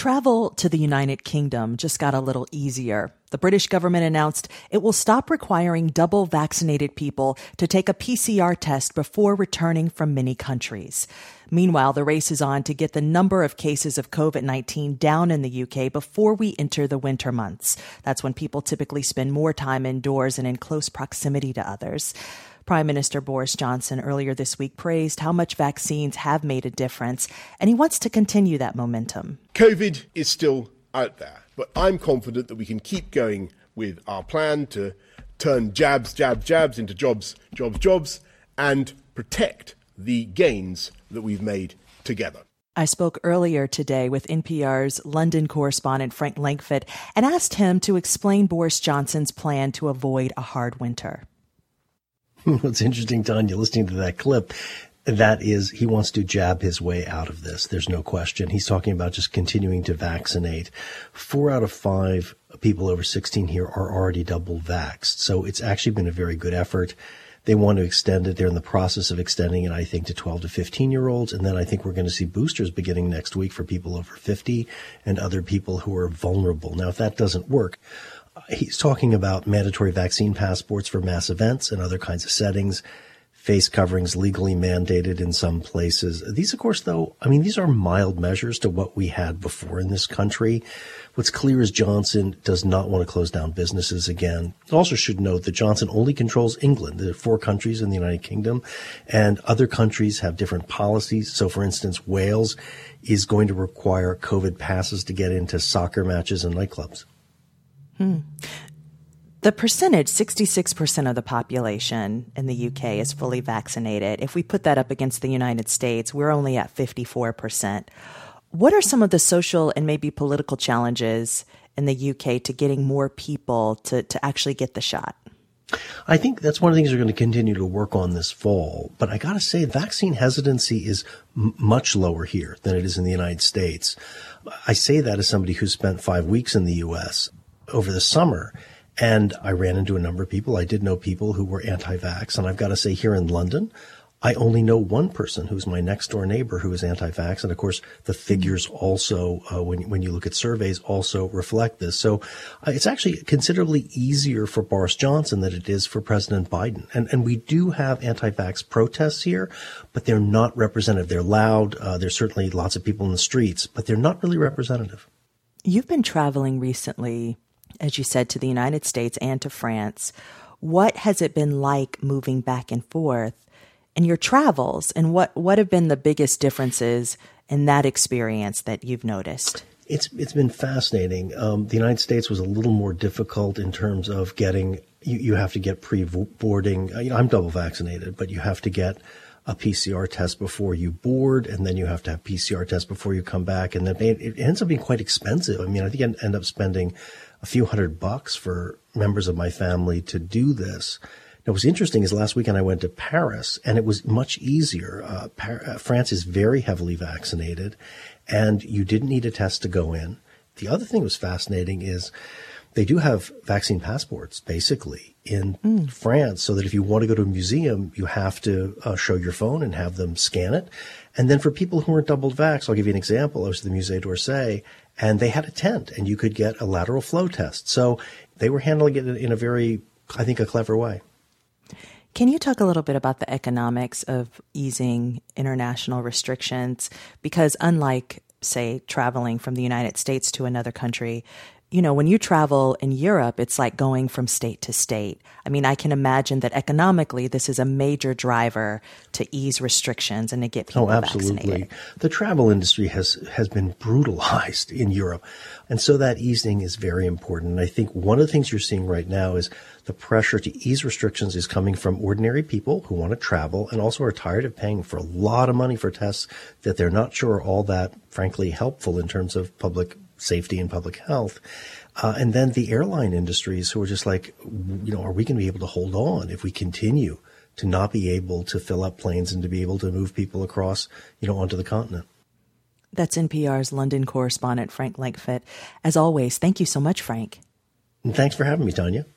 Travel to the United Kingdom just got a little easier. The British government announced it will stop requiring double vaccinated people to take a PCR test before returning from many countries. Meanwhile, the race is on to get the number of cases of COVID-19 down in the UK before we enter the winter months. That's when people typically spend more time indoors and in close proximity to others. Prime Minister Boris Johnson earlier this week praised how much vaccines have made a difference, and he wants to continue that momentum. COVID is still out there, but I'm confident that we can keep going with our plan to turn jabs into jobs, and protect the gains that we've made together. I spoke earlier today with NPR's London correspondent Frank Langfitt and asked him to explain Boris Johnson's plan to avoid a hard winter. What's interesting, Tanya, listening to that clip, that is, he wants to jab his way out of this. There's no question. He's talking about just continuing to vaccinate. 4 out of 5 people over 16 here are already double vaxxed. So it's actually been a very good effort. They want to extend it. They're in the process of extending it, I think, to 12 to 15-year-olds. And then I think we're going to see boosters beginning next week for people over 50 and other people who are vulnerable. Now, if that doesn't work, he's talking about mandatory vaccine passports for mass events and other kinds of settings, face coverings legally mandated in some places. These, of course, though, these are mild measures to what we had before in this country. What's clear is Johnson does not want to close down businesses again. Also should note that Johnson only controls England. There are 4 countries in the United Kingdom, and other countries have different policies. So, for instance, Wales is going to require COVID passes to get into soccer matches and nightclubs. The percentage, 66% of the population in the UK is fully vaccinated. If we put that up against the United States, we're only at 54%. What are some of the social and maybe political challenges in the UK to getting more people to actually get the shot? I think that's one of the things we're going to continue to work on this fall. But I got to say, vaccine hesitancy is much lower here than it is in the United States. I say that as somebody who spent 5 weeks in the U.S. over the summer, and I ran into a number of people. I did know people who were anti-vax, and I've got to say, here in London, I only know one person who's my next door neighbor who is anti-vax. And of course, the figures also, when you look at surveys, also reflect this. So it's actually considerably easier for Boris Johnson than it is for President Biden. And we do have anti-vax protests here, but they're not representative. They're loud. There's certainly lots of people in the streets, but they're not really representative. You've been traveling recently, as you said, to the United States and to France. What has it been like moving back and forth in your travels, and what have been the biggest differences in that experience that you've noticed? It's been fascinating. The United States was a little more difficult in terms of getting, you have to get pre-boarding. I'm double vaccinated, but you have to get a PCR test before you board, and then you have to have PCR tests before you come back. And then it ends up being quite expensive. I think I end up spending a few $100 for members of my family to do this. Now, what's interesting is last weekend I went to Paris, and it was much easier. France is very heavily vaccinated, and you didn't need a test to go in. The other thing that was fascinating is they do have vaccine passports, basically, in France, so that if you want to go to a museum, you have to show your phone and have them scan it. And then for people who weren't double vaxxed, I'll give you an example. I was at the Musée d'Orsay, and they had a tent, and you could get a lateral flow test. So they were handling it in a very, I think, a clever way. Can you talk a little bit about the economics of easing international restrictions? Because unlike, say, traveling from the United States to another country, when you travel in Europe, it's like going from state to state. I can imagine that economically, this is a major driver to ease restrictions and to get people vaccinated. Absolutely. The travel industry has been brutalized in Europe. And so that easing is very important. And I think one of the things you're seeing right now is the pressure to ease restrictions is coming from ordinary people who want to travel and also are tired of paying for a lot of money for tests that they're not sure are all that, frankly, helpful in terms of public safety and public health. And then the airline industries who are just like, are we going to be able to hold on if we continue to not be able to fill up planes and to be able to move people across, onto the continent? That's NPR's London correspondent, Frank Langfitt. As always, thank you so much, Frank. And thanks for having me, Tanya.